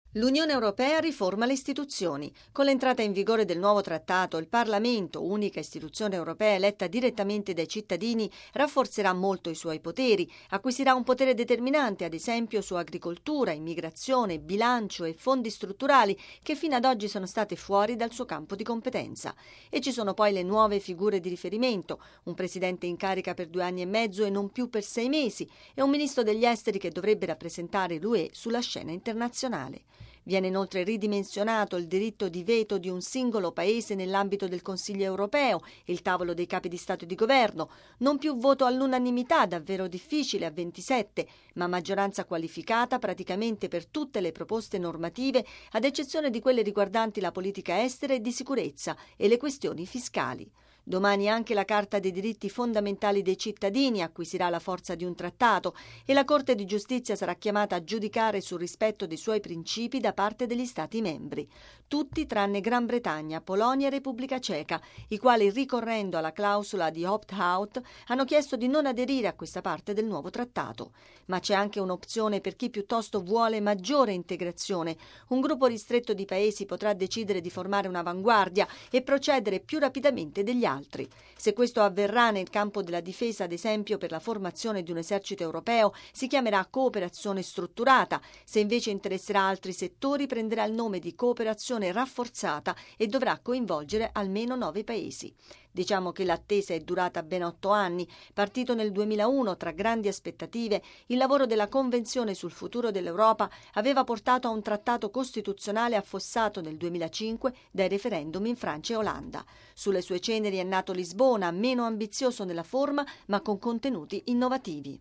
L'Unione Europea riforma le istituzioni. Con l'entrata in vigore del nuovo trattato, il Parlamento, unica istituzione europea eletta direttamente dai cittadini, rafforzerà molto i suoi poteri, acquisirà un potere determinante, ad esempio su agricoltura, immigrazione, bilancio e fondi strutturali che fino ad oggi sono state fuori dal suo campo di competenza. E ci sono poi le nuove figure di riferimento, un presidente in carica per 2 anni e mezzo e non più per 6 mesi, e un ministro degli esteri che dovrebbe rappresentare l'UE sulla scena internazionale. Viene inoltre ridimensionato il diritto di veto di un singolo paese nell'ambito del Consiglio europeo, il tavolo dei capi di Stato e di Governo, non più voto all'unanimità davvero difficile a 27, ma maggioranza qualificata praticamente per tutte le proposte normative, ad eccezione di quelle riguardanti la politica estera e di sicurezza e le questioni fiscali. Domani anche la Carta dei diritti fondamentali dei cittadini acquisirà la forza di un trattato e la Corte di giustizia sarà chiamata a giudicare sul rispetto dei suoi principi da parte degli Stati membri. Tutti tranne Gran Bretagna, Polonia e Repubblica Ceca, i quali, ricorrendo alla clausola di opt-out, hanno chiesto di non aderire a questa parte del nuovo trattato. Ma c'è anche un'opzione per chi piuttosto vuole maggiore integrazione. Un gruppo ristretto di paesi potrà decidere di formare un'avanguardia e procedere più rapidamente degli altri. Se questo avverrà nel campo della difesa, ad esempio per la formazione di un esercito europeo, si chiamerà cooperazione strutturata. Se invece interesserà altri settori, prenderà il nome di cooperazione rafforzata e dovrà coinvolgere almeno 9 paesi. Diciamo che l'attesa è durata ben 8 anni. Partito nel 2001 tra grandi aspettative, il lavoro della Convenzione sul futuro dell'Europa aveva portato a un trattato costituzionale affossato nel 2005 dai referendum in Francia e Olanda. Sulle sue ceneri è nato Lisbona, meno ambizioso nella forma ma con contenuti innovativi.